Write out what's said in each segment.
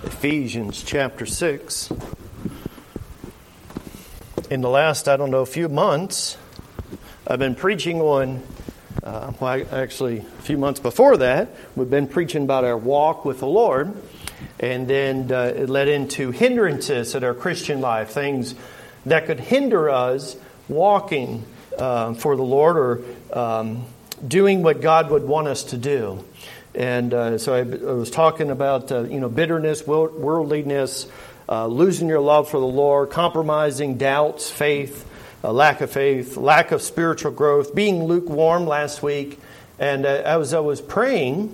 Ephesians chapter 6. In the last, few months, I've been preaching on, actually a few months before that, we've been preaching about our walk with the Lord. And then it led into hindrances in our Christian life, things that could hinder us walking for the Lord or doing what God would want us to do. And so I was talking about, bitterness, worldliness, losing your love for the Lord, compromising doubts, faith, lack of spiritual growth, being lukewarm last week. And as I was praying,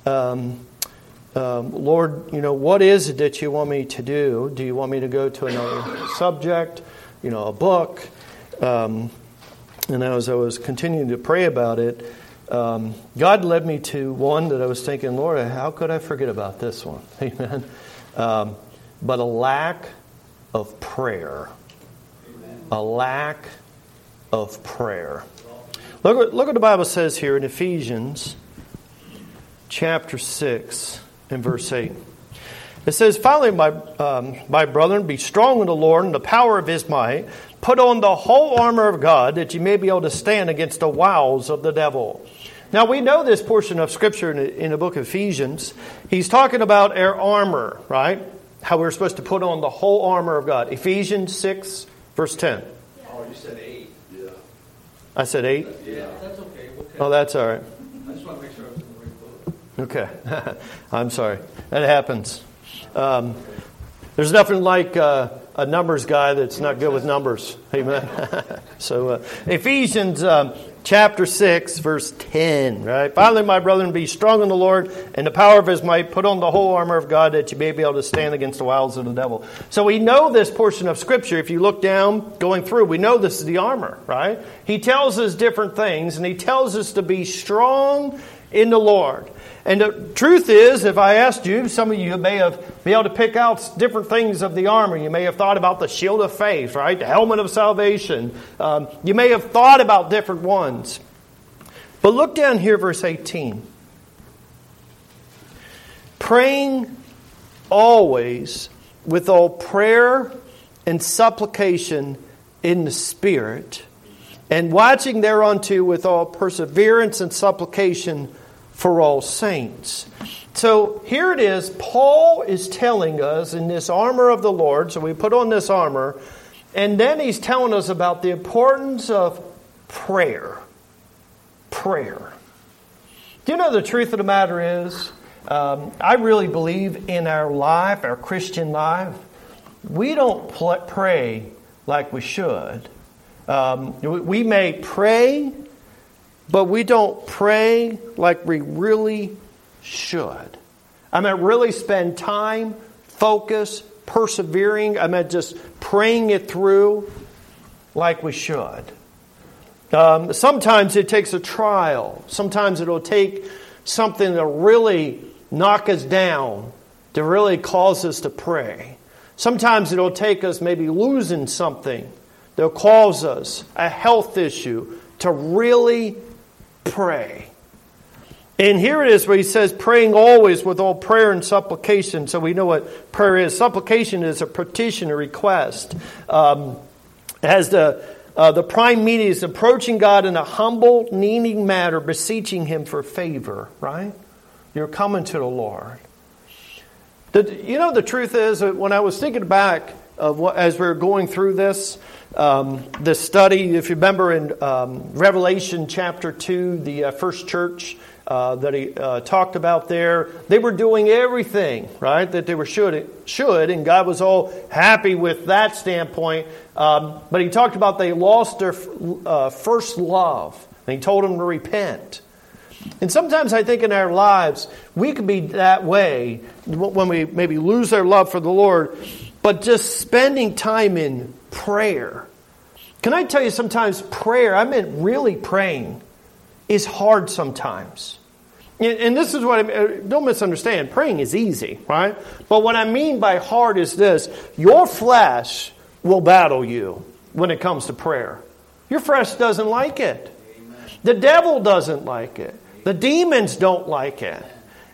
Lord, what is it that you want me to do? Do you want me to go to another subject, a book? And as I was continuing to pray about it, God led me to one that I was thinking, Lord, how could I forget about this one? Amen. But a lack of prayer. Amen. A lack of prayer. Look what the Bible says here in Ephesians chapter 6 and verse 8. It says, finally, my brethren, be strong in the Lord and the power of His might. Put on the whole armor of God, that you may be able to stand against the wiles of the devil. Now, we know this portion of Scripture in the book of Ephesians. He's talking about our armor, right? How we're supposed to put on the whole armor of God. Ephesians 6, verse 10. Oh, you said 8. Yeah. I said 8? Yeah, that's okay. Oh, that's all right. I just want to make sure I was in the right book. Okay. I'm sorry. That happens. There's nothing like a numbers guy that's not good with numbers. Amen. So Ephesians chapter 6, verse 10. Right. Finally, my brethren, be strong in the Lord and the power of His might. Put on the whole armor of God, that you may be able to stand against the wiles of the devil. So we know this portion of Scripture. If you look down, going through, we know this is the armor. Right. He tells us different things, and He tells us to be strong in the Lord. And the truth is, if I asked you, some of you may have been able to pick out different things of the armor. You may have thought about the shield of faith, right? The helmet of salvation. You may have thought about different ones. But look down here, verse 18. Praying always with all prayer and supplication in the Spirit, and watching thereunto with all perseverance and supplication for all saints. So here it is. Paul is telling us in this armor of the Lord. So we put on this armor. And then he's telling us about the importance of prayer. Prayer. Do you know the truth of the matter is? I really believe in our life, our Christian life, we don't pray like we should. We may pray, but we don't pray like we really should. I mean, really spend time, focus, persevering. I mean, just praying it through like we should. Sometimes it takes a trial. Sometimes it'll take something to really knock us down, to really cause us to pray. Sometimes it'll take us maybe losing something that'll cause us a health issue to really pray. And here it is where he says, praying always with all prayer and supplication. So we know what prayer is. Supplication is a petition, a request. Has the prime meaning is approaching God in a humble, needing manner, beseeching Him for favor, right? You're coming to the Lord. The truth is that when I was thinking back of as we were going through this study, if you remember in Revelation chapter 2, the first church that he talked about there, they were doing everything, right, that they were should, and God was all happy with that standpoint. But he talked about they lost their first love, and he told them to repent. And sometimes I think in our lives, we could be that way when we maybe lose our love for the Lord, but just spending time in prayer. Can I tell you, sometimes prayer, I mean really praying, is hard sometimes. And this is what don't misunderstand. Praying is easy, right? But what I mean by hard is this. Your flesh will battle you when it comes to prayer. Your flesh doesn't like it. The devil doesn't like it. The demons don't like it.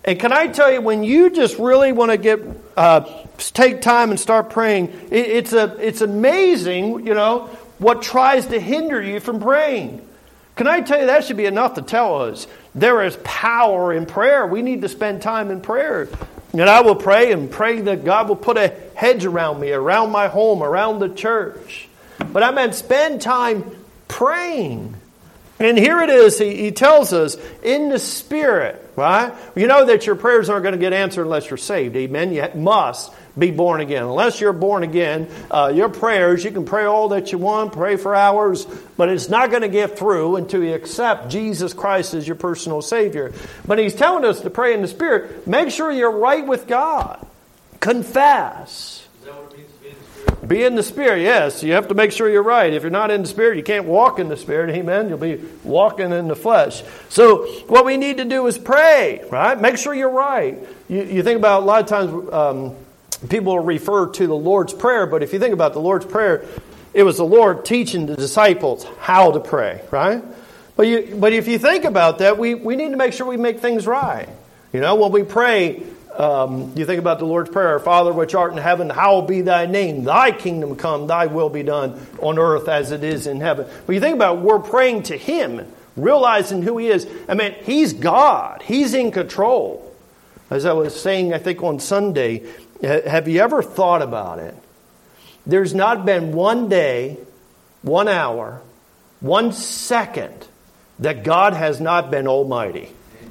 And can I tell you, when you just really want to take time and start praying, it's amazing, what tries to hinder you from praying. Can I tell you, that should be enough to tell us there is power in prayer. We need to spend time in prayer. And I will pray and pray that God will put a hedge around me, around my home, around the church. But I meant spend time praying. And here it is, he tells us, in the Spirit, right? You know that your prayers aren't going to get answered unless you're saved, amen? You must be born again. Unless you're born again, your prayers, you can pray all that you want, pray for hours, but it's not going to get through until you accept Jesus Christ as your personal Savior. But he's telling us to pray in the Spirit. Make sure you're right with God. Confess. Is that what it means to be in the Spirit? Be in the Spirit, yes. You have to make sure you're right. If you're not in the Spirit, you can't walk in the Spirit, amen? You'll be walking in the flesh. So what we need to do is pray, right? Make sure you're right. You think about a lot of times people refer to the Lord's Prayer, but if you think about the Lord's Prayer, it was the Lord teaching the disciples how to pray, right? But if you think about that, we need to make sure we make things right. When we pray, you think about the Lord's Prayer, Our Father which art in heaven, hallowed be thy name. Thy kingdom come, thy will be done on earth as it is in heaven. But you think about it, we're praying to Him, realizing who He is. I mean, He's God. He's in control. As I was saying, I think on Sunday, have you ever thought about it? There's not been one day, 1 hour, 1 second that God has not been almighty.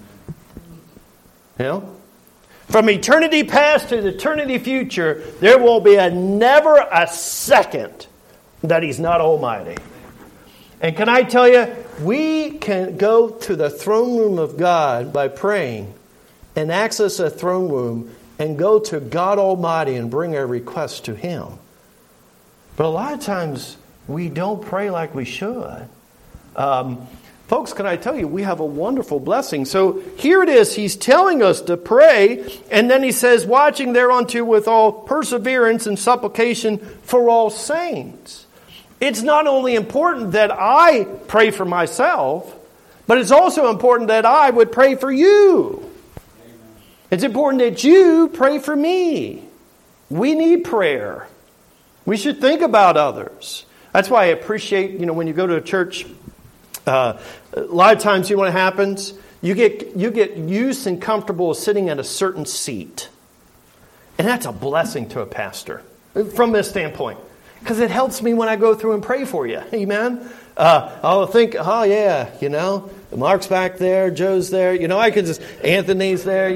From eternity past to eternity future, there will be never a second that He's not almighty. And can I tell you, we can go to the throne room of God by praying and access a throne room and go to God Almighty and bring our requests to Him. But a lot of times we don't pray like we should. Folks, can I tell you, we have a wonderful blessing. So here it is. He's telling us to pray. And then he says, watching thereunto with all perseverance and supplication for all saints. It's not only important that I pray for myself, but it's also important that I would pray for you. It's important that you pray for me. We need prayer. We should think about others. That's why I appreciate, when you go to a church, a lot of times, what happens? You get used and comfortable sitting at a certain seat. And that's a blessing to a pastor from this standpoint. Because it helps me when I go through and pray for you. Amen? I'll think, Mark's back there, Joe's there. I could just, Anthony's there,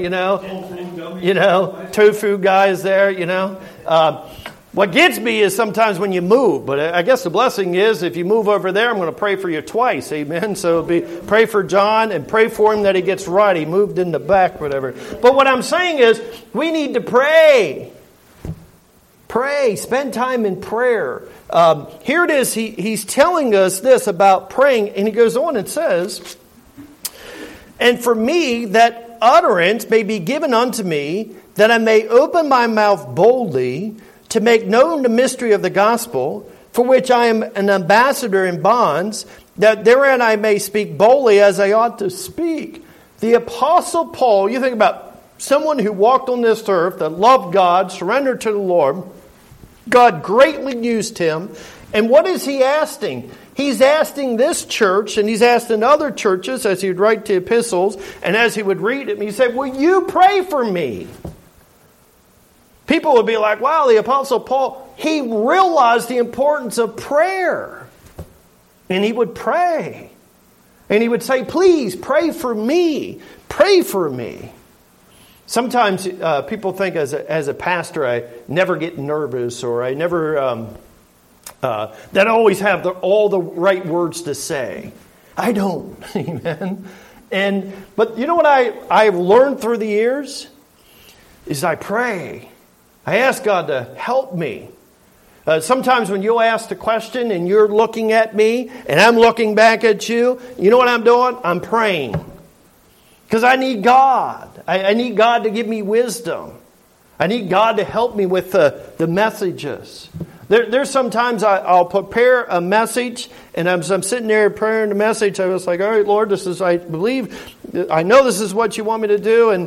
tofu guy's there, What gets me is sometimes when you move, but I guess the blessing is if you move over there, I'm going to pray for you twice, amen? So pray for John and pray for him that he gets right. He moved in the back, whatever. But what I'm saying is we need to pray. Pray. Spend time in prayer. Here it is. He's telling us this about praying, and he goes on and says, and for me that utterance may be given unto me, that I may open my mouth boldly to make known the mystery of the gospel, for which I am an ambassador in bonds, that therein I may speak boldly as I ought to speak. The Apostle Paul, you think about someone who walked on this earth, that loved God, surrendered to the Lord. God greatly used him. And what is he asking? He's asking this church, and he's asking other churches as he would write the epistles, and as he would read it, he said, will you pray for me? People would be like, wow, the Apostle Paul, he realized the importance of prayer. And he would pray. And he would say, please pray for me. Pray for me. Sometimes people think as a pastor, I never get nervous, or I never, that I always have all the right words to say. I don't. Amen. But you know what I've learned through the years? Is I pray. I ask God to help me. Sometimes when you'll ask the question and you're looking at me and I'm looking back at you, you know what I'm doing? I'm praying. Because I need God. I need God to give me wisdom. I need God to help me with the messages. There's sometimes I'll prepare a message, and as I'm sitting there preparing the message, I was like, all right, Lord, I know this is what you want me to do, and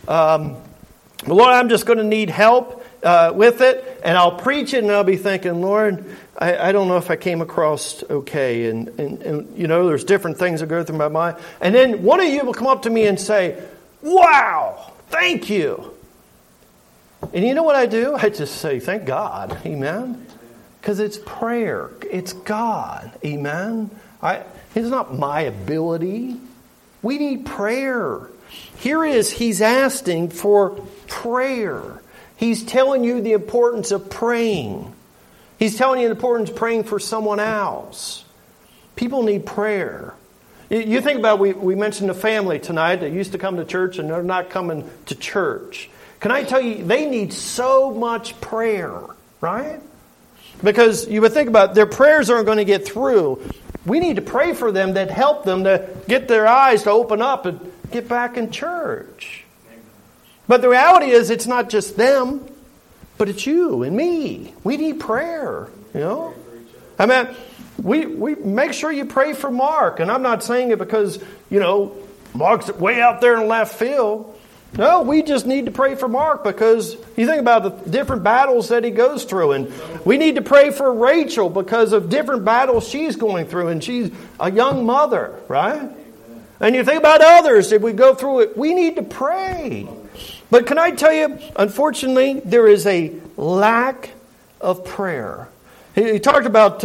Lord, I'm just going to need help with it, and I'll preach it, and I'll be thinking, Lord, I don't know if I came across okay, and there's different things that go through my mind. And then one of you will come up to me and say, wow, thank you. And you know what I do? I just say, thank God, amen? Because it's prayer. It's God, amen? It's not my ability. We need prayer. Here he's asking for prayer. He's telling you the importance of praying. He's telling you the importance of praying for someone else. People need prayer. You think about, we mentioned a family tonight that used to come to church and they're not coming to church. Can I tell you, they need so much prayer, right? Because you would think about their prayers aren't going to get through. We need to pray for them that help them to get their eyes to open up and get back in church. But the reality is it's not just them, but it's you and me. We need prayer, I mean, we make sure you pray for Mark. And I'm not saying it because, Mark's way out there in left field. No, we just need to pray for Mark because you think about the different battles that he goes through. And we need to pray for Rachel because of different battles she's going through. And she's a young mother, right? And you think about others, if we go through it, we need to pray. But can I tell you, unfortunately, there is a lack of prayer. He talked about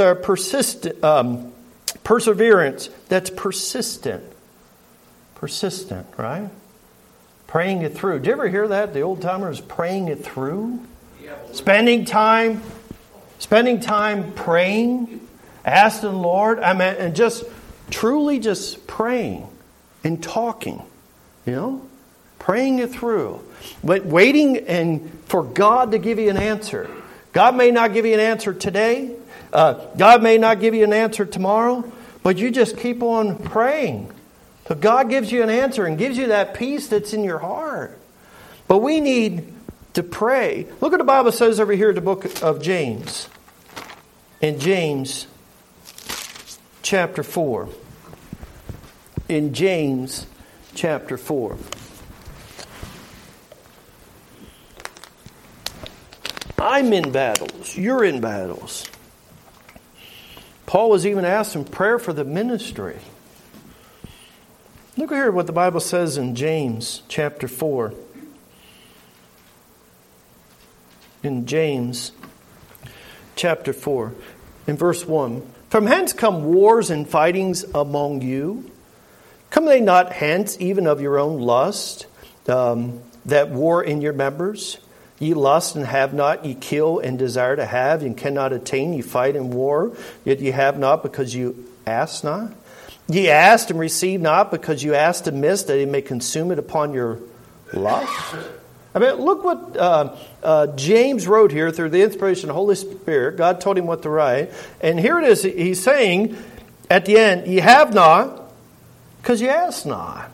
perseverance that's persistent. Persistent, right? Praying it through. Did you ever hear that? The old timers praying it through? Spending time praying, asking the Lord, and just truly just praying and talking, praying it through. But waiting and for God to give you an answer. God may not give you an answer today. God may not give you an answer tomorrow. But you just keep on praying. So God gives you an answer and gives you that peace that's in your heart. But we need to pray. Look what the Bible says over here in the book of James. In James chapter 4. In James chapter 4. I'm in battles. You're in battles. Paul was even asking prayer for the ministry. Look here what the Bible says in James chapter 4. In James chapter 4, in verse 1. From hence come wars and fightings among you. Come they not hence even of your own lust, that war in your members? Ye lust and have not, ye kill and desire to have, and cannot attain, ye fight in war, yet ye have not because you ask not. Ye asked and received not because you asked amiss, that he may consume it upon your lust. I mean, look what James wrote here through the inspiration of the Holy Spirit. God told him what to write. And here it is. He's saying at the end, ye have not because you ask not.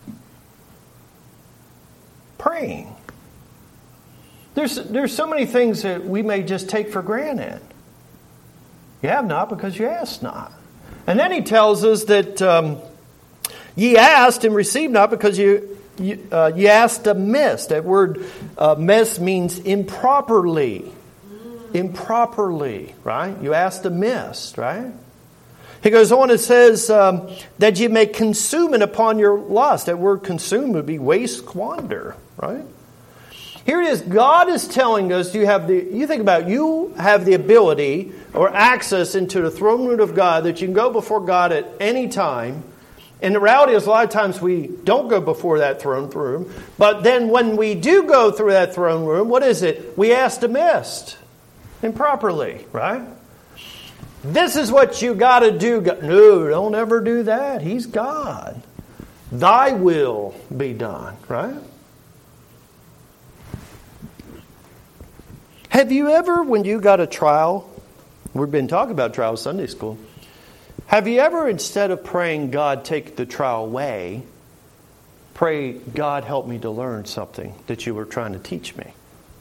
Praying. There's so many things that we may just take for granted. You have not because you ask not. And then he tells us that ye asked and received not because you asked amiss. That word amiss means improperly. Improperly, right? You asked amiss, right? He goes on and says that you may consume it upon your lust. That word consume would be waste, squander, right? Here it is. God is telling us you have the ability or access into the throne room of God, that you can go before God at any time. And the reality is a lot of times we don't go before that throne room. But then when we do go through that throne room, what is it? We asked amiss, improperly, right? This is what you got to do. No, don't ever do that. He's God. Thy will be done, right? Have you ever, when you got a trial, we've been talking about trial Sunday school, have you ever, instead of praying, God, take the trial away, pray, God, help me to learn something that you were trying to teach me?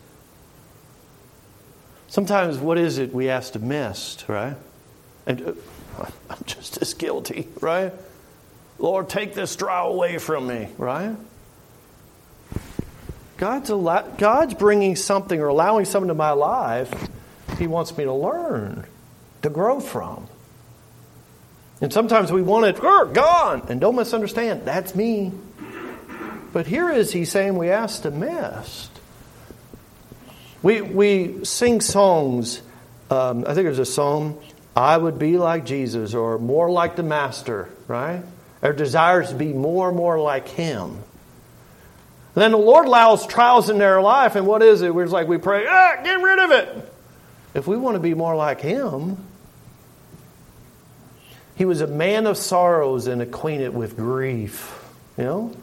Sometimes, what is it we ask amiss, right? And I'm just as guilty, right? Lord, take this trial away from me, right? God's bringing something or allowing something to my life He wants me to learn, to grow from. And sometimes we want it gone. And don't misunderstand, that's me. But here is He's saying we ask the best. We sing songs. I think there's a song, I would be like Jesus, or more like the Master, right? Our desires to be more and more like Him. And then the Lord allows trials in their life, and what is it? We're just like, we pray, get rid of it. If we want to be more like Him, He was a man of sorrows and acquainted with grief. You know?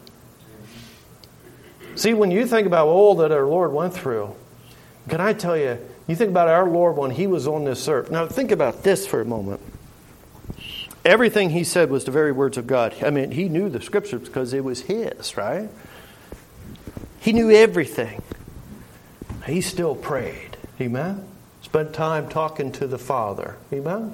See, when you think about all that our Lord went through, can I tell you, you think about our Lord when He was on this earth. Now think about this for a moment. Everything He said was the very words of God. I mean, He knew the Scriptures because it was His, right? He knew everything. He still prayed. Amen? Spent time talking to the Father. Amen?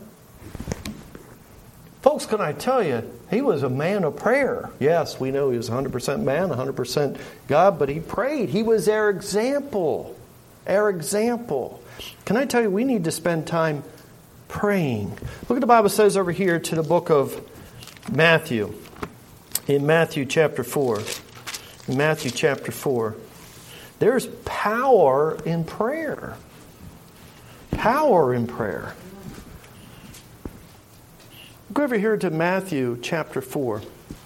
Folks, can I tell you, He was a man of prayer. Yes, we know He was 100% man, 100% God, but He prayed. He was our example. Our example. Can I tell you, we need to spend time praying. Look what the Bible says over here to the book of Matthew. In Matthew chapter 4. In Matthew chapter 4. There's power in prayer. Power in prayer. Go over here to Matthew chapter 4.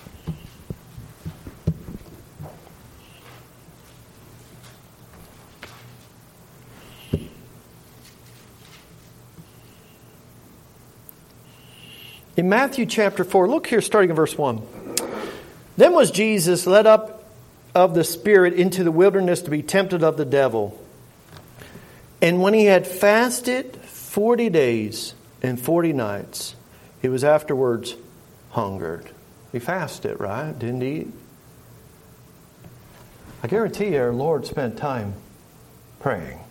In Matthew chapter 4, look here starting in verse 1. Then was Jesus led up of the Spirit into the wilderness to be tempted of the devil. And when He had fasted 40 days and 40 nights, He was afterwards hungered. He fasted, right? Didn't He? I guarantee you our Lord spent time praying.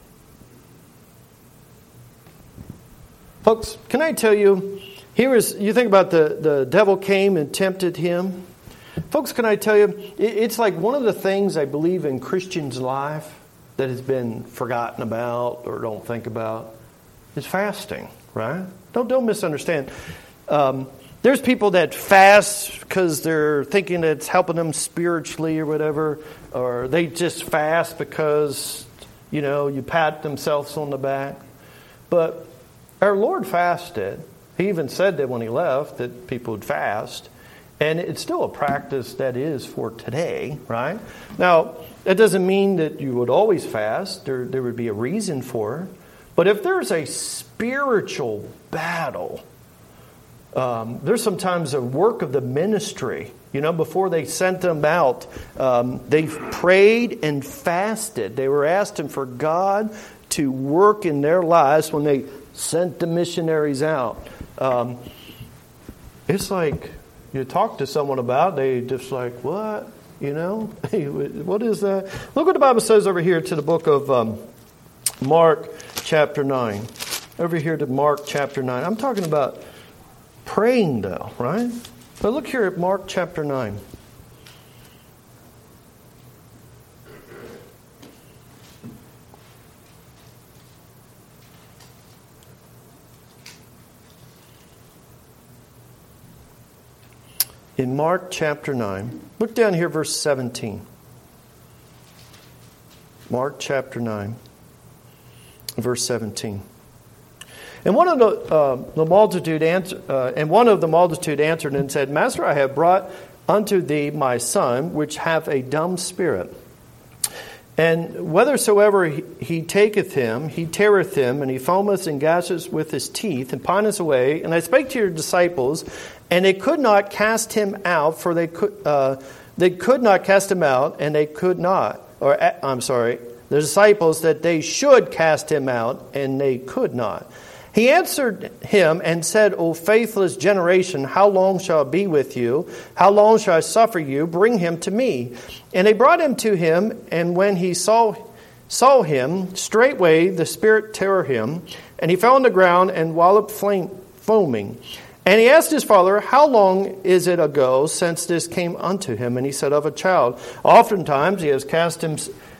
Folks, can I tell you, you think about the devil came and tempted Him. Folks, can I tell you, it's like one of the things I believe in Christians' life that has been forgotten about or don't think about is fasting, right? Don't misunderstand. There's people that fast because they're thinking it's helping them spiritually or whatever, or they just fast because, you pat themselves on the back. But our Lord fasted. He even said that when He left that people would fast. And it's still a practice that is for today, right? Now, that doesn't mean that you would always fast. There would be a reason for it. But if there's a spiritual battle, there's sometimes a work of the ministry. Before they sent them out, they prayed and fasted. They were asking for God to work in their lives when they sent the missionaries out. It's like you talk to someone about, they just like, what? What is that? Look what the Bible says over here to the book of Mark chapter 9. Over here to Mark chapter 9. I'm talking about praying though, right? But look here at Mark chapter 9. In Mark chapter 9, look down here, verse 17. Mark chapter 9, verse 17. And one of the multitude answered and said, Master, I have brought unto thee my son, which hath a dumb spirit. And whithersoever he taketh him, he teareth him, and he foameth and gasheth with his teeth, and pineth away. And I spake to your disciples, and they could not cast him out, for they could not cast him out, and they could not. The disciples, that they should cast him out, and they could not. He answered him and said, O faithless generation, how long shall I be with you? How long shall I suffer you? Bring him to me. And they brought him to him, and when he saw him, straightway the spirit tore him, and he fell on the ground and wallowed foaming. And he asked his father, How long is it ago since this came unto him? And he said, Of a child. Oftentimes he has cast him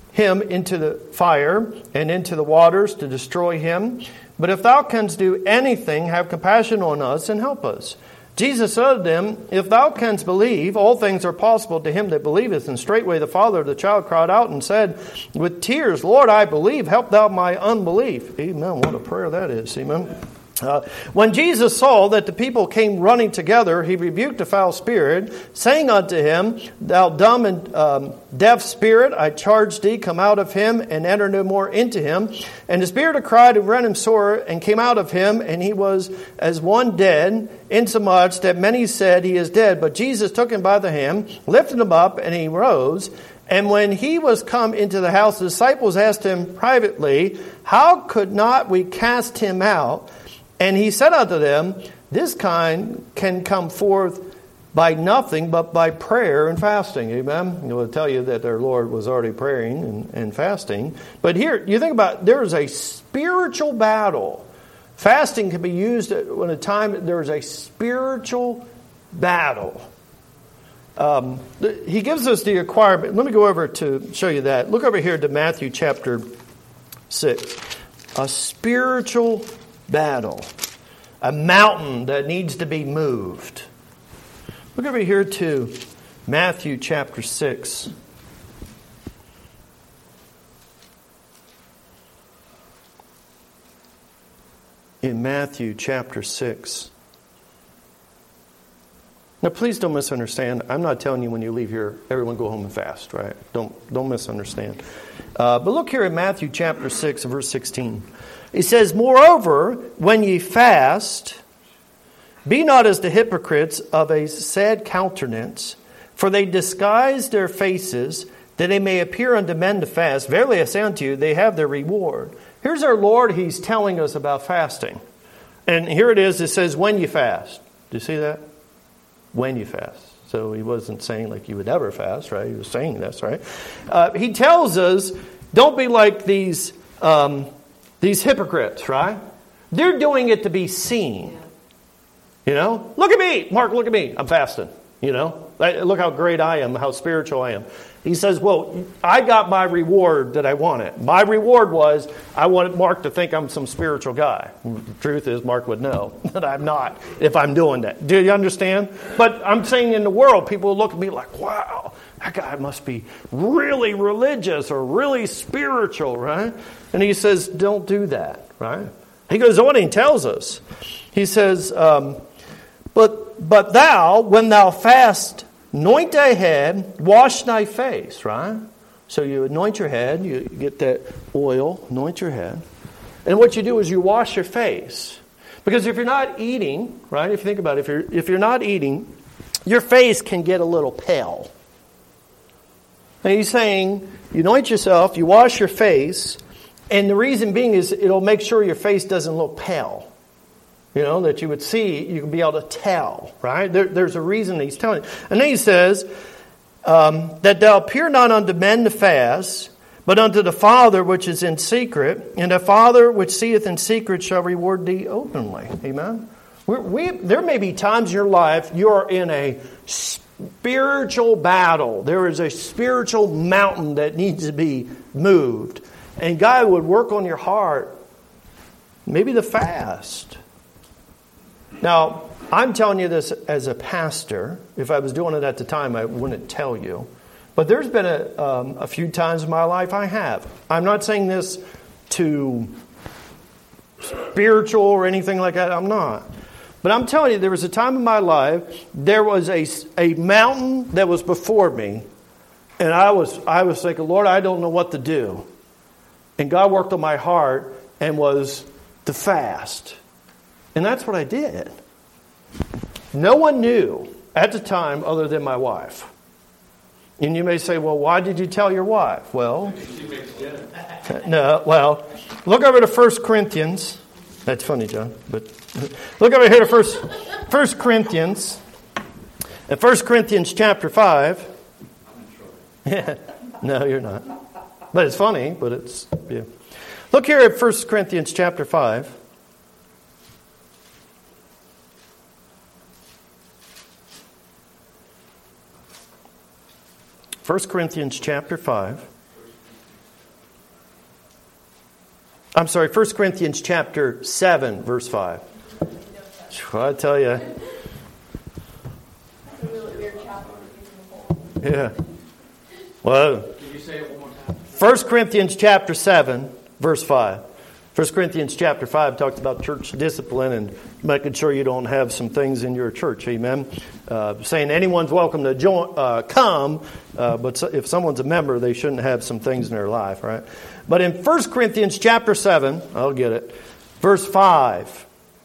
him into the fire and into the waters to destroy him. But if thou canst do anything, have compassion on us and help us. Jesus said to them, If thou canst believe, all things are possible to him that believeth. And straightway the father of the child cried out and said with tears, Lord, I believe, help thou my unbelief. Amen. What a prayer that is. Amen. When Jesus saw that the people came running together, he rebuked the foul spirit, saying unto him, Thou dumb and deaf spirit, I charge thee, come out of him, and enter no more into him. And the spirit cried and rent him sore, and came out of him, and he was as one dead, insomuch that many said, He is dead. But Jesus took him by the hand, lifted him up, and he rose. And when he was come into the house, the disciples asked him privately, How could not we cast him out? And he said unto them, This kind can come forth by nothing but by prayer and fasting. Amen? It will tell you that their Lord was already praying and fasting. But here, you think about it, there is a spiritual battle. Fasting can be used when a time there is a spiritual battle. He gives us the requirement. Let me go over to show you that. Look over here to Matthew chapter 6. A spiritual battle. A mountain that needs to be moved. Look over here to Matthew chapter 6. In Matthew chapter 6. Now, please don't misunderstand. I'm not telling you when you leave here, everyone go home and fast, right? Don't misunderstand. But look here at Matthew chapter 6, verse 16. It says, Moreover, when ye fast, be not as the hypocrites of a sad countenance, for they disguise their faces, that they may appear unto men to fast. Verily I say unto you, they have their reward. Here's our Lord, He's telling us about fasting. And here it is, it says, when you fast. Do you see that? When you fast. So He wasn't saying like you would never fast, right? He was saying this, right? He tells us, don't be like these hypocrites, right? They're doing it to be seen. You know? Look at me! Mark, look at me. I'm fasting. You know? Look how great I am, how spiritual I am. He says, well, I got my reward that I wanted. My reward was, I wanted Mark to think I'm some spiritual guy. The truth is, Mark would know that I'm not if I'm doing that. Do you understand? But I'm saying in the world, people look at me like, wow, that guy must be really religious or really spiritual, right? And he says, don't do that, right? He goes on and he tells us. He says, but thou, when thou fast, anoint thy head, wash thy face, right? So you anoint your head, you get that oil, anoint your head. And what you do is you wash your face. Because if you're not eating, right, if you think about it, if you're not eating, your face can get a little pale. And he's saying, you anoint yourself, you wash your face, and the reason being is it'll make sure your face doesn't look pale. You know, that you would see, you can be able to tell, right? There's a reason he's telling you. And then he says, that thou appear not unto men to fast, but unto the Father which is in secret, and the Father which seeth in secret shall reward thee openly. Amen? There may be times in your life you are in a spiritual battle. There is a spiritual mountain that needs to be moved. And God would work on your heart, maybe the fast. Now, I'm telling you this as a pastor. If I was doing it at the time, I wouldn't tell you. But there's been a few times in my life I have. I'm not saying this to spiritual or anything like that. I'm not. But I'm telling you, there was a time in my life, there was a mountain that was before me. And I was thinking, Lord, I don't know what to do. And God worked on my heart and was to fast. And that's what I did. No one knew at the time other than my wife. And you may say, well, why did you tell your wife? Well, no, well, look over to 1 Corinthians. That's funny, John. But look over here to 1 Corinthians. In 1 Corinthians chapter 5. Yeah, no, you're not. But it's funny, but it's, yeah. Look here at 1 Corinthians chapter 5. 1 Corinthians chapter 5. I'm sorry, 1 Corinthians chapter 7, verse 5. I tell you. That's a really weird chapter. Yeah. Well, Can you say it one more time? 1 Corinthians chapter 7, verse 5. 1 Corinthians chapter 5 talks about church discipline and making sure you don't have some things in your church. Amen. Saying anyone's welcome to come, but if someone's a member, they shouldn't have some things in their life, right? But in 1 Corinthians chapter 7, I'll get it, verse 5.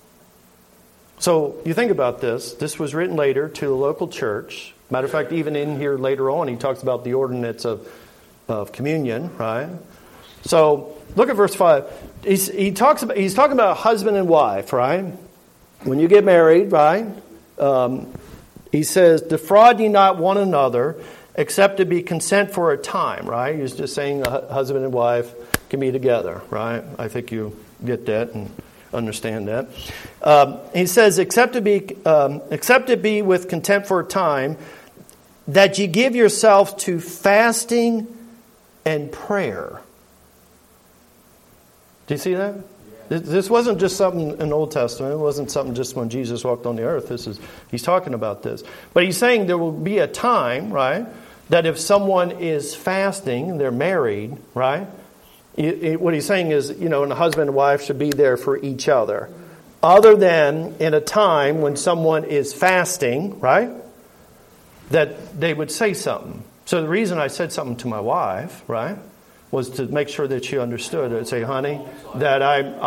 So you think about this. This was written later to the local church. Matter of fact, even in here later on, he talks about the ordinance of communion, right? So look at verse 5. He's talking about a husband and wife, right? When you get married, right? He says, defraud ye not one another, except to be consent for a time, right? He's just saying a husband and wife can be together, right? I think you get that and understand that. He says, except to be with contempt for a time, that ye give yourselves to fasting and prayer. Do you see that? This wasn't just something in the Old Testament. It wasn't something just when Jesus walked on the earth. He's talking about this. But he's saying there will be a time, right, that if someone is fasting, they're married, right? What he's saying is, and a husband and wife should be there for each other. Other than in a time when someone is fasting, right, that they would say something. So the reason I said something to my wife, right, was to make sure that she understood. I'd say, honey, that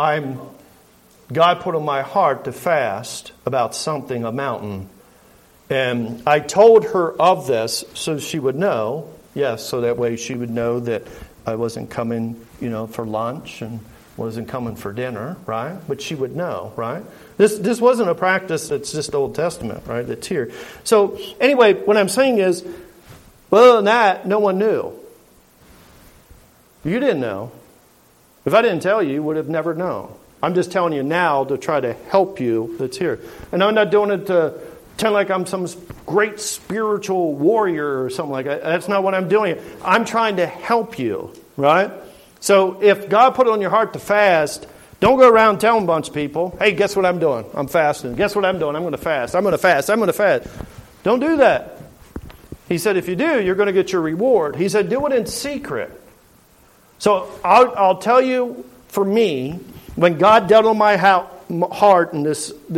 God put on my heart to fast about something, a mountain. And I told her of this so she would know, yes, so that way she would know that I wasn't coming, for lunch and wasn't coming for dinner, right? But she would know, right? This wasn't a practice that's just Old Testament, right? That's here. So anyway, what I'm saying is, other than that, no one knew. You didn't know. If I didn't tell you, you would have never known. I'm just telling you now to try to help you that's here. And I'm not doing it to pretend like I'm some great spiritual warrior or something like that. That's not what I'm doing. I'm trying to help you, right? So if God put it on your heart to fast, don't go around telling a bunch of people, hey, guess what I'm doing? I'm fasting. Guess what I'm doing? I'm going to fast. I'm going to fast. I'm going to fast. Don't do that. He said, if you do, you're going to get your reward. He said, do it in secret. So I'll tell you, for me, when God dealt on my heart and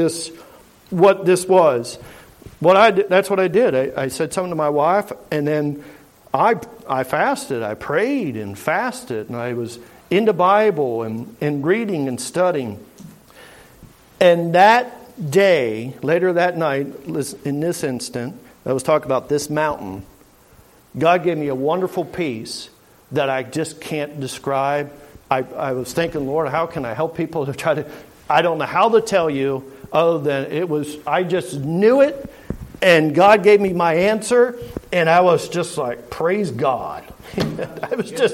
what this was, that's what I did. I said something to my wife, and then I fasted. I prayed and fasted, and I was in the Bible and reading and studying. And that day, later that night, in this instant, I was talking about this mountain. God gave me a wonderful peace that I just can't describe. I was thinking, Lord, how can I help people to try to... I don't know how to tell you other than I just knew it, and God gave me my answer, and I was just like, praise God. I was just,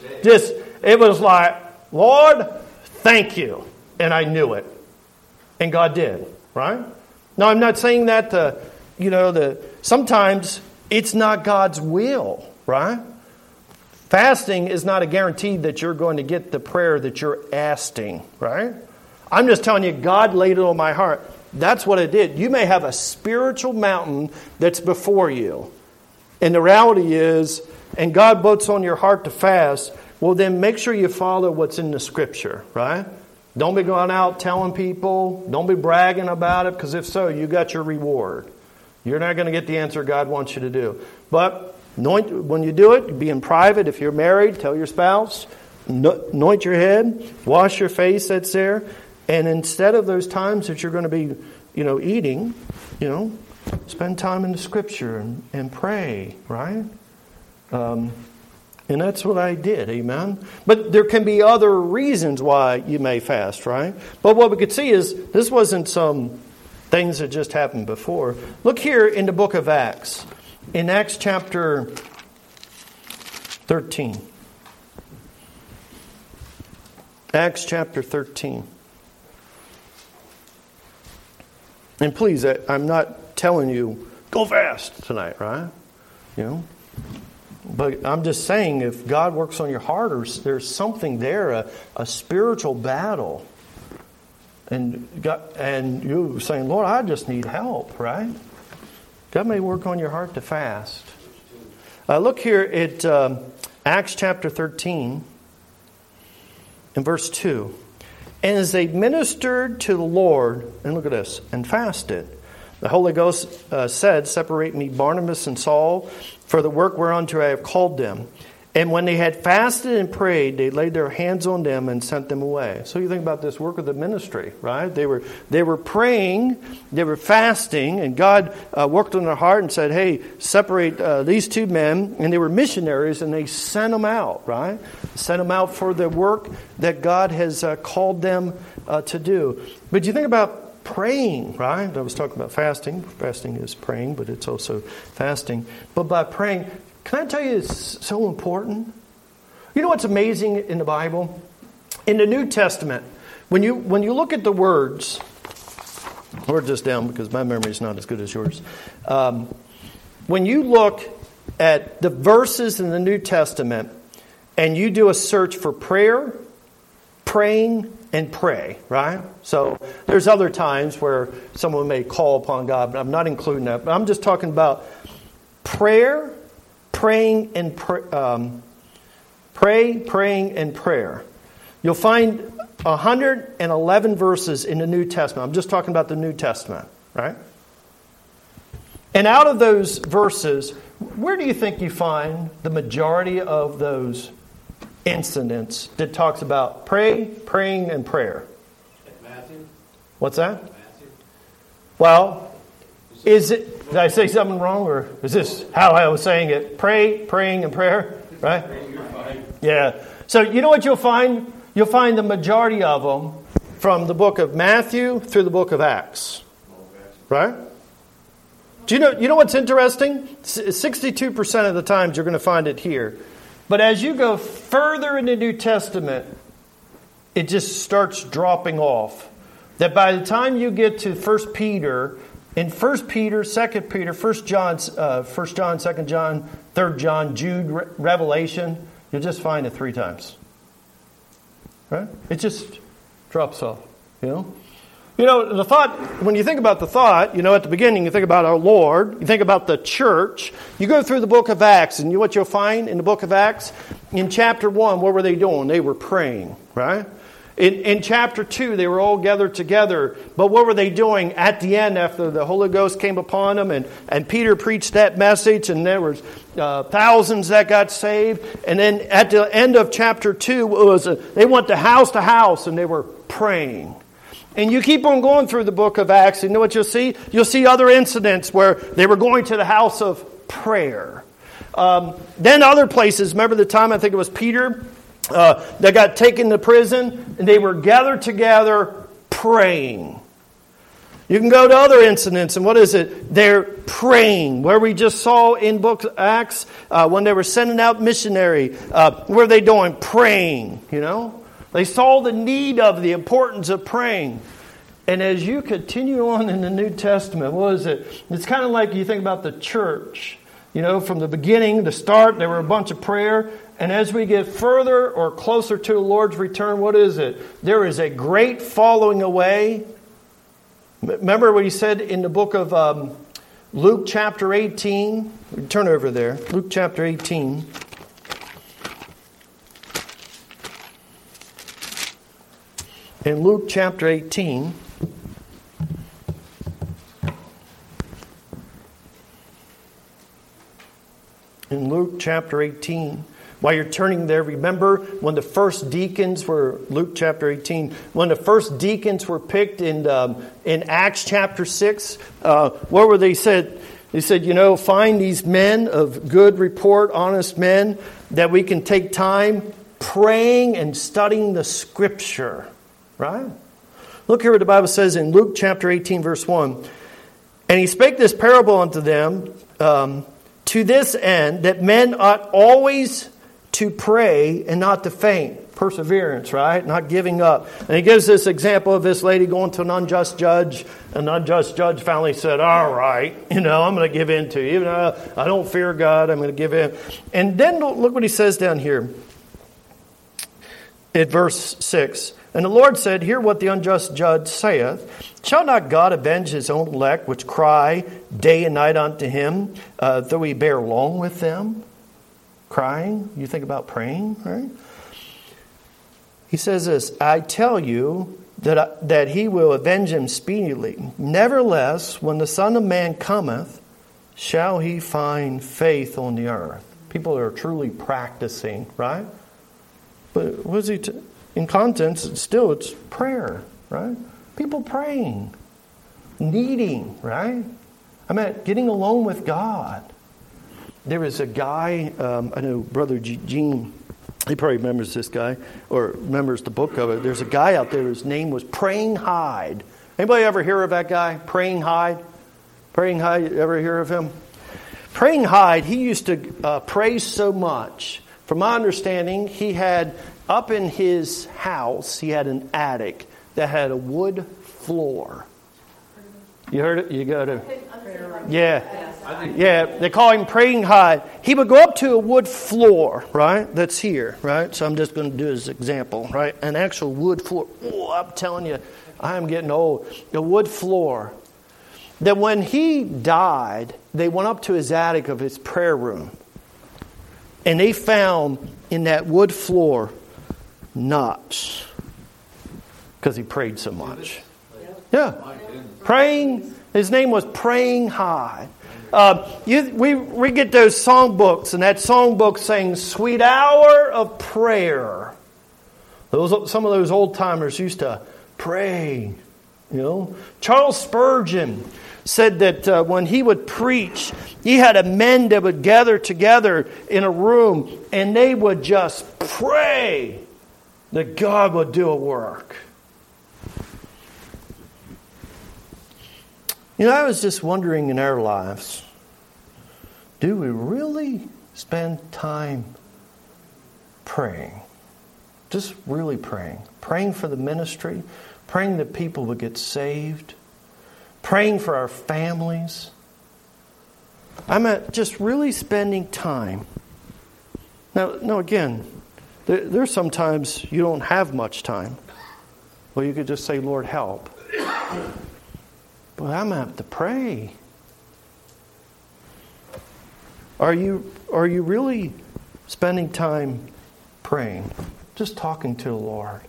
it was like, Lord, thank you. And I knew it. And God did, right? Now, I'm not saying that sometimes it's not God's will, right? Fasting is not a guarantee that you're going to get the prayer that you're asking, right? I'm just telling you, God laid it on my heart. That's what I did. You may have a spiritual mountain that's before you. And the reality is, and God puts on your heart to fast, well, then make sure you follow what's in the Scripture, right? Don't be going out telling people. Don't be bragging about it, because if so, you got your reward. You're not going to get the answer God wants you to do. But when you do it, be in private. If you're married, tell your spouse. Anoint your head. Wash your face that's there. And instead of those times that you're going to be, eating, spend time in the Scripture and pray, right? And that's what I did, amen? But there can be other reasons why you may fast, right? But what we could see is this wasn't some things that just happened before. Look here in the book of Acts. In Acts chapter 13. Acts chapter 13. And please, I'm not telling you, go fast tonight, right? But I'm just saying, if God works on your heart, or there's something there, a spiritual battle, and you saying, Lord, I just need help, right? God may work on your heart to fast. Look here at Acts chapter 13 and verse 2. And as they ministered to the Lord, and look at this, and fasted, the Holy Ghost said, separate me Barnabas and Saul for the work whereunto I have called them. And when they had fasted and prayed, they laid their hands on them and sent them away. So you think about this work of the ministry, right? They were praying, they were fasting, and God worked on their heart and said, hey, separate these two men. And they were missionaries, and they sent them out, right? Sent them out for the work that God has called them to do. But you think about praying, right? I was talking about fasting. Fasting is praying, but it's also fasting. But by praying, can I tell you it's so important? You know what's amazing in the Bible? In the New Testament, when you look at the words, I'll write this down because my memory is not as good as yours. When you look at the verses in the New Testament and you do a search for prayer, praying, and pray, right? So there's other times where someone may call upon God, but I'm not including that. But I'm just talking about prayer, praying, and praying, and prayer. You'll find 111 verses in the New Testament. I'm just talking about the New Testament, right? And out of those verses, where do you think you find the majority of those incidents that talks about praying, and prayer? Matthew. What's that? Matthew. Well, is it... Did I say something wrong, or is this how I was saying it? Praying, and prayer, right? You're fine. Yeah. So you know what you'll find? You'll find the majority of them from the book of Matthew through the book of Acts, right? Do you know what's interesting? 62% of the times you're going to find it here. But as you go further in the New Testament, it just starts dropping off. That by the time you get to 1 Peter... In 1 Peter, 2 Peter, 1 John, 2 John, 3 John, Jude, Revelation, you'll just find it 3 times. Right? It just drops off, you know? You know, the thought, when you think about the thought, you know, at the beginning you think about our Lord, you think about the church, you go through the book of Acts, and what you'll find in the book of Acts, in chapter 1, what were they doing? They were praying, right? In chapter 2, they were all gathered together. But what were they doing at the end after the Holy Ghost came upon them? And Peter preached that message, and there was thousands that got saved. And then at the end of chapter 2, they went to house, and they were praying. And you keep on going through the book of Acts, and you know what you'll see? You'll see other incidents where they were going to the house of prayer. Then other places, remember the time, I think it was Peter... they got taken to prison, and they were gathered together praying. You can go to other incidents, and what is it? They're praying. Where we just saw in book of Acts, when they were sending out missionary, what were they doing? Praying, you know? They saw the need of the importance of praying. And as you continue on in the New Testament, what is it? It's kind of like you think about the church. You know, from the beginning, the start, there were a bunch of prayer. And as we get further or closer to the Lord's return, what is it? There is a great falling away. Remember what he said in the book of Luke chapter 18? Turn over there. Luke chapter 18. In Luke chapter 18... In Luke chapter 18, while you're turning there, remember when the first deacons were, Luke chapter 18, when the first deacons were picked in Acts chapter 6, what were they said? They said, you know, find these men of good report, honest men, that we can take time praying and studying the Scripture. Right? Look here what the Bible says in Luke chapter 18, verse 1. And he spake this parable unto them, to this end, that men ought always to pray and not to faint. perseverance, right? Not giving up. And he gives this example of this lady going to an unjust judge. An unjust judge finally said, all right, I'm going to give in to you. Even though I don't fear God, I'm going to give in. And then look what he says down here at verse 6. And the Lord said, hear what the unjust judge saith. Shall not God avenge his own elect, which cry day and night unto him, though he bear long with them? Crying? You think about praying, right? He says this, I tell you that he will avenge him speedily. Nevertheless, when the Son of Man cometh, shall he find faith on the earth? People are truly practicing, right? But what is he... in contents, it's prayer, right? People praying, needing, right? I mean, getting alone with God. There was a guy, I know Brother Gene, he probably remembers this guy, or remembers the book of it. There's a guy out there whose name was Praying Hyde. Anybody ever hear of that guy, Praying Hyde? Praying Hyde, you ever hear of him? Praying Hyde, he used to pray so much. From my understanding, he had... up in his house, he had an attic that had a wood floor. You heard it? You go to... Yeah. They call him Praying Hyde. He would go up to a wood floor, right? That's here, right? So I'm just going to do his example, right? An actual wood floor. Oh, I'm telling you, I'm getting old. A wood floor. That when he died, they went up to his attic of his prayer room. And they found in that wood floor... knots, because he prayed so much. Yeah, praying. His name was Praying Hyde. We get those songbooks, and that songbook saying "Sweet Hour of Prayer." Some of those old timers used to pray. Charles Spurgeon said that when he would preach, he had a men that would gather together in a room, and they would just pray that God would do a work. I was just wondering in our lives, do we really spend time praying? Just really praying. Praying for the ministry. Praying that people would get saved. Praying for our families. I'm at just really spending time. Now again, there's sometimes you don't have much time. Well, you could just say, Lord, help. But I'm going to have to pray. Are you really spending time praying? Just talking to the Lord.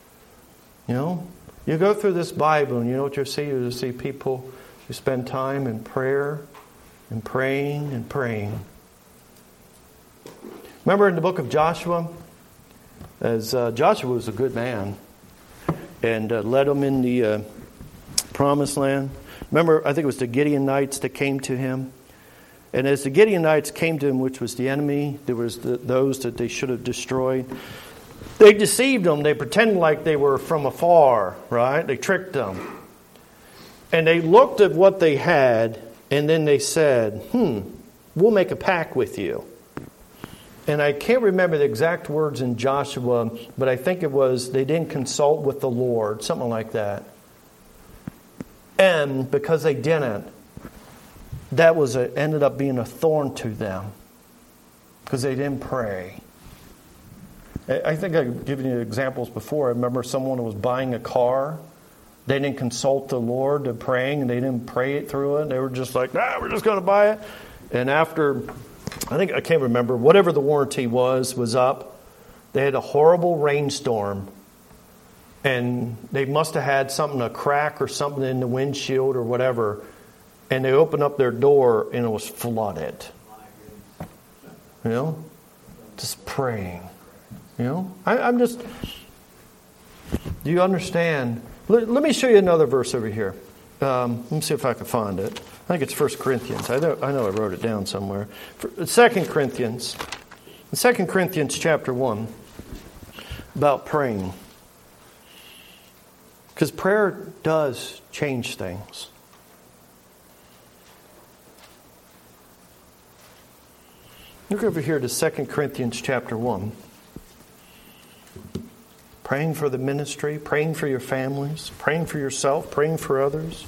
You go through this Bible and you know what you see? You see people who spend time in prayer and praying and praying. Remember in the book of Joshua? As Joshua was a good man and led them in the promised land. Remember, I think it was the Gideonites that came to him. And as the Gideonites came to him, which was the enemy, there was those that they should have destroyed. They deceived them. They pretended like they were from afar, right? They tricked them. And they looked at what they had, and then they said, we'll make a pact with you. And I can't remember the exact words in Joshua, but I think it was they didn't consult with the Lord, something like that. And because they didn't, that ended up being a thorn to them because they didn't pray. I think I've given you examples before. I remember someone who was buying a car. They didn't consult the Lord to praying, and they didn't pray it through it. They were just like, we're just going to buy it. And after, I can't remember, whatever the warranty was up. They had a horrible rainstorm. And they must have had a crack or something in the windshield or whatever. And they opened up their door and it was flooded. Just praying. I'm just, do you understand? Let me show you another verse over here. Let me see if I can find it. I think it's 1 Corinthians. I know I wrote it down somewhere. 2 Corinthians. 2 Corinthians chapter 1. About praying. Because prayer does change things. Look over here to 2 Corinthians chapter 1. Praying for the ministry, praying for your families, praying for yourself, praying for others.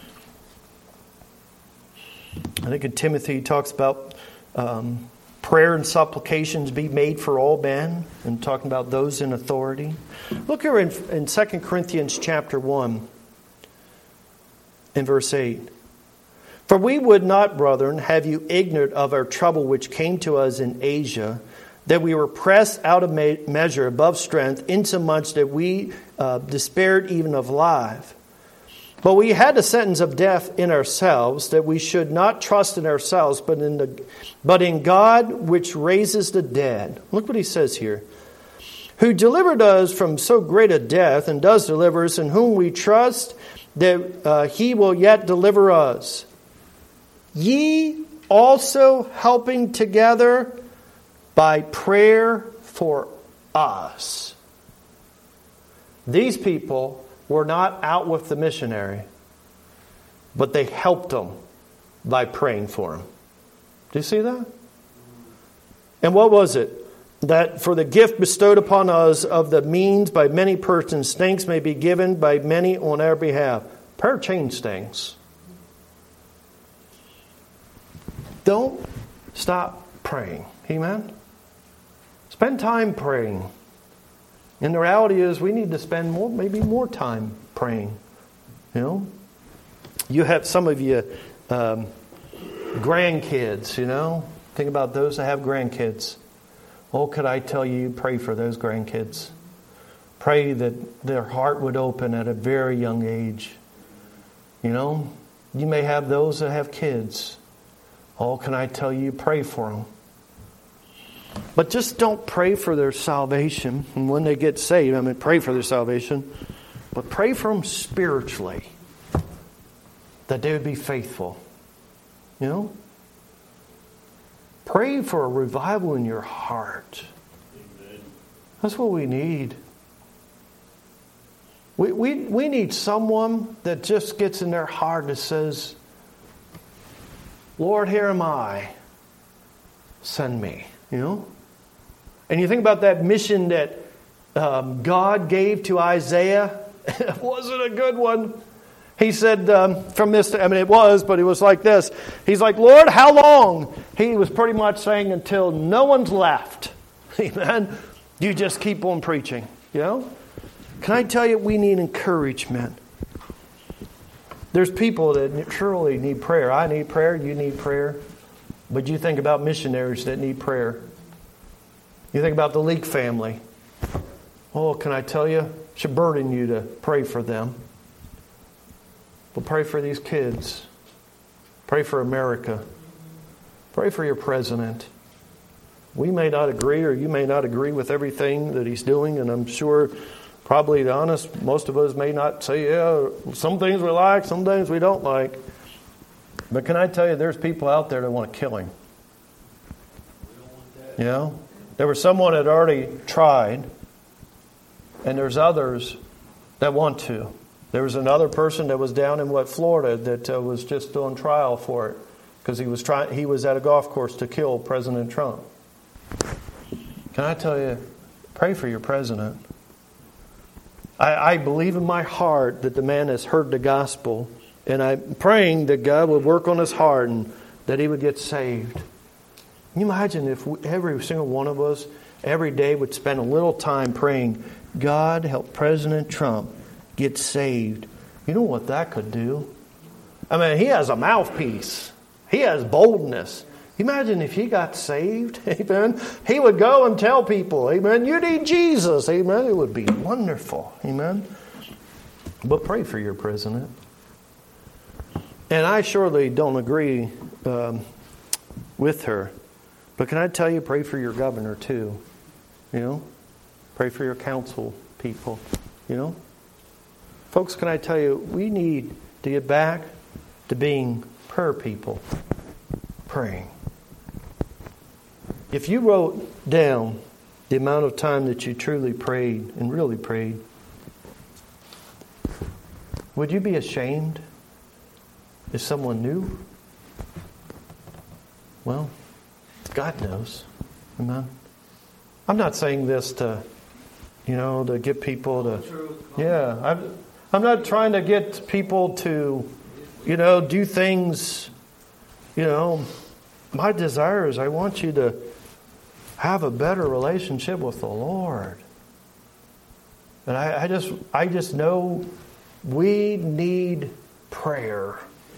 I think in Timothy he talks about prayer and supplications be made for all men, and talking about those in authority. Look here in 2 Corinthians chapter 1 and verse 8. For we would not, brethren, have you ignorant of our trouble which came to us in Asia, that we were pressed out of measure above strength, insomuch that we despaired even of life. But we had the sentence of death in ourselves, that we should not trust in ourselves, but in God which raises the dead. Look what he says here. Who delivered us from so great a death, and does deliver us, in whom we trust that he will yet deliver us. Ye also helping together by prayer for us. These people were not out with the missionary, but they helped them by praying for him. Do you see that? And what was it? That for the gift bestowed upon us of the means by many persons, thanks may be given by many on our behalf. Prayer changes things. Don't stop praying. Amen? Spend time praying. And the reality is we need to spend maybe more time praying. You know? You have some of you grandkids, you know? Think about those that have grandkids. Oh, could I tell you, pray for those grandkids. Pray that their heart would open at a very young age. You know? You may have those that have kids. Oh, can I tell you, pray for them. But just don't pray for their salvation. And when they get saved, pray for their salvation. But pray for them spiritually. That they would be faithful. You know? Pray for a revival in your heart. Amen. That's what we need. We need someone that just gets in their heart that says, Lord, here am I. Send me. You know? And you think about that mission that God gave to Isaiah. It wasn't a good one. He said from this, it was, but it was like this. He's like, Lord, how long? He was pretty much saying until no one's left. Amen. You just keep on preaching. You know? Can I tell you, we need encouragement. There's people that surely need prayer. I need prayer. You need prayer. But you think about missionaries that need prayer. You think about the Leak family. Oh, can I tell you? It should burden you to pray for them. But pray for these kids. Pray for America. Pray for your president. We may not agree, or you may not agree with everything that he's doing, and I'm sure, probably to be honest, most of us may not say, yeah, some things we like, some things we don't like. But can I tell you, there's people out there that want to kill him. You know? There was someone that already tried, and there's others that want to. There was another person that was down in Florida that was just on trial for it because he was at a golf course to kill President Trump. Can I tell you, pray for your president. I believe in my heart that the man has heard the gospel, and I'm praying that God would work on his heart and that he would get saved. Can you imagine if every single one of us every day would spend a little time praying, God help President Trump get saved? You know what that could do? He has a mouthpiece. He has boldness. Imagine if he got saved, amen. He would go and tell people, amen, you need Jesus, amen. It would be wonderful, amen. But pray for your president. And I surely don't agree with her. But can I tell you, pray for your governor too. You know? Pray for your council people. You know? Folks, can I tell you, we need to get back to being prayer people. Praying. If you wrote down the amount of time that you truly prayed and really prayed, would you be ashamed if someone knew? Well, God knows. Amen. I'm not saying this to To get people to... Yeah, I'm not trying to get people to, do things, my desire is I want you to have a better relationship with the Lord. And I just know we need prayer.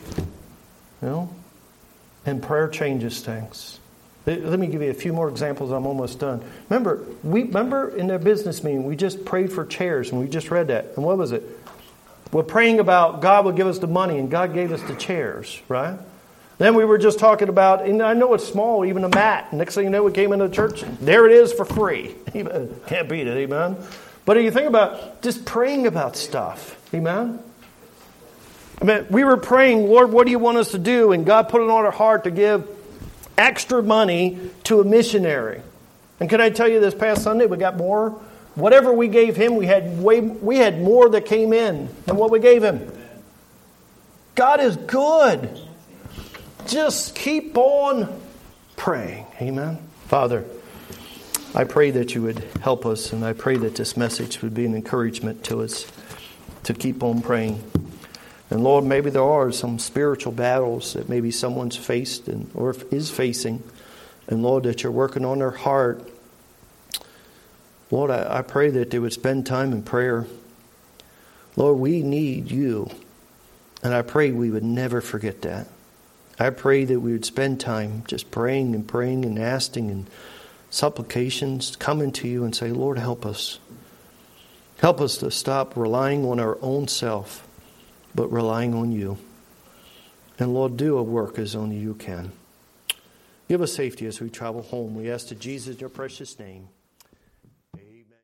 And prayer changes things. Let me give you a few more examples. I'm almost done. Remember in the business meeting, we just prayed for chairs, and we just read that. And what was it? We're praying about God would give us the money, and God gave us the chairs, right? Then we were just talking about, and I know it's small, even a mat. Next thing you know, we came into the church, and there it is for free. Can't beat it, amen? But if you think about just praying about stuff, amen? We were praying, Lord, what do you want us to do? And God put it on our heart to give extra money to a missionary. And can I tell you, this past Sunday we got more? Whatever we gave him, we had more that came in than what we gave him. God is good. Just keep on praying. Amen. Father, I pray that you would help us, and I pray that this message would be an encouragement to us to keep on praying. And Lord, maybe there are some spiritual battles that maybe someone's faced or is facing. And Lord, that you're working on their heart. Lord, I pray that they would spend time in prayer. Lord, we need you. And I pray we would never forget that. I pray that we would spend time just praying and asking and supplications, coming to you and say, Lord, help us. Help us to stop relying on our own self, but relying on you. And Lord, do a work as only you can. Give us safety as we travel home. We ask to Jesus in your precious name.